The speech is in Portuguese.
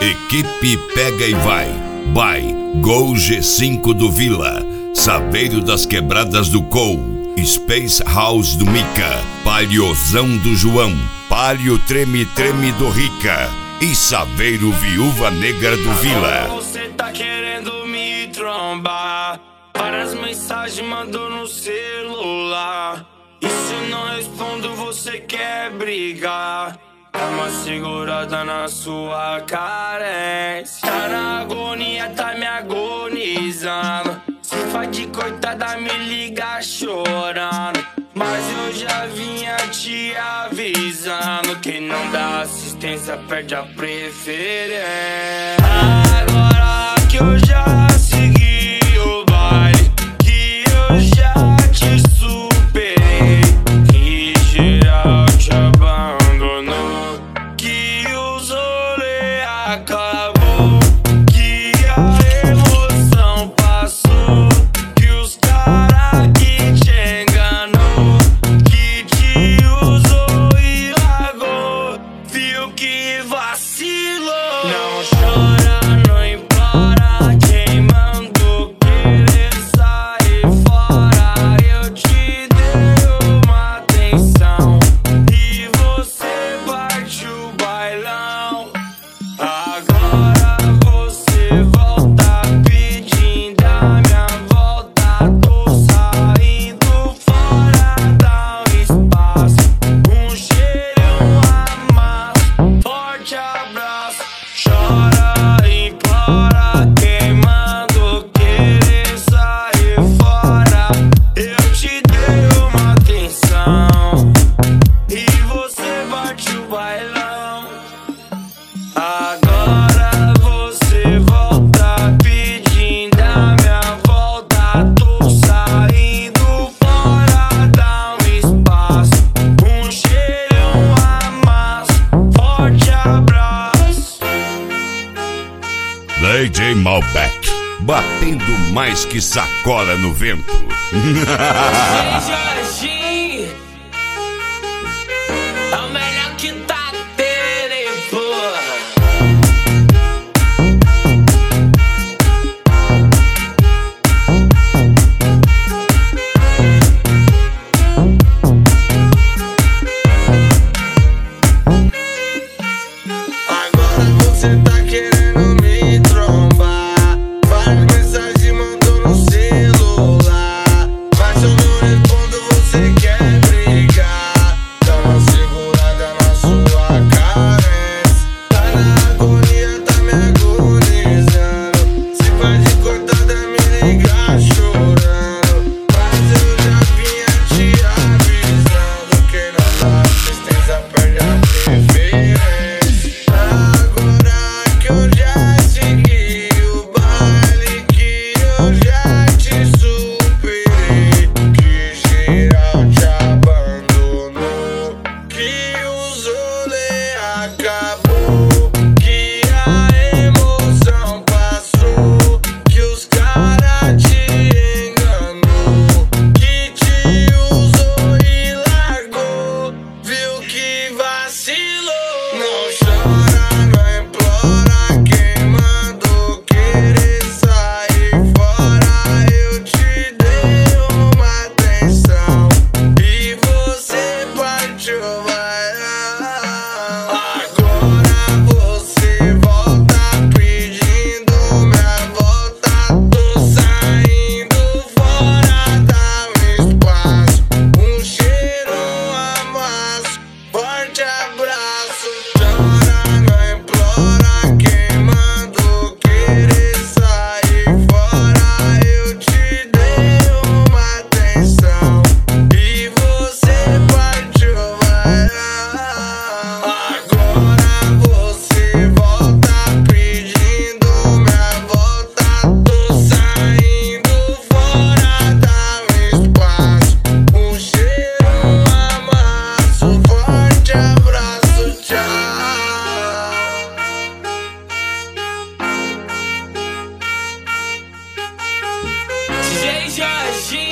Equipe Pega e Vai, Gol G5 do Vila, Saveiro das Quebradas do Cou, Space House do Mica, Paliozão do João, Palio Treme Treme do Rica e Saveiro Viúva Negra do Vila. Você tá querendo me trombar, várias mensagens mandou no celular, e se eu não respondo você quer brigar. Dá uma segurada na sua carência, tá na agonia, tá me agonizando. Se faz de coitada, me liga chorando, mas eu já vinha te avisando. Quem não dá assistência perde a preferência. Agora que eu já segui o baile, que eu já te superei, que geral te abandonou, que o rolê acabou, que a emoção passou, que os cara que te enganou, que te usou e largou, viu que vacilou. Não chora, não implora, quem mandou querer sair fora. Eu te dei uma atenção e você parte o bailão. Agora você volta pedindo a minha volta. Tô saindo fora, dá um espaço, um cheiro a mais, forte abraço. Chora, implora, quem mandou querer sair fora. Eu te dei uma atenção e você bate o bailão. Agora você volta pedindo a minha volta. Tô saindo fora, dá um espaço, um cheiro a mais, forte abraço. DJ Malbec, batendo mais que sacola no vento. Jorginho é o melhor que tá tendo, porra. Agora você tá querendo me trombar, várias mensagens mandou no celular, mas eu não respondo, você quer brigar. Dá uma segurada na sua carência, tá na agonia, tá me agonizando. Se faz de coitada, me liga chorando, mas eu já vinha te avisando. Quem não dá assistência perde a preferência. Agora que eu já segui o baile, que eu já te superei, que geral te abandonou, que o rolê acabou, que a emoção passou, que os cara te enganou, que te usou e largou, viu que vacilou. Não chora, não implora, quem mandou querer sair fora. Eu te dei uma atenção e você partiu bailar. Agora você volta pedindo minha volta. Tô saindo fora, dá um espaço, um cheiro a mais, forte abraço. Chora, não implora, quem mandou querer sair fora. Eu te dei uma atenção e você partiu bailar. Agora você volta pedindo minha volta. Tô saindo fora, dá um espaço, um cheiro a mais, forte abraço, tchau. DJ Jorginho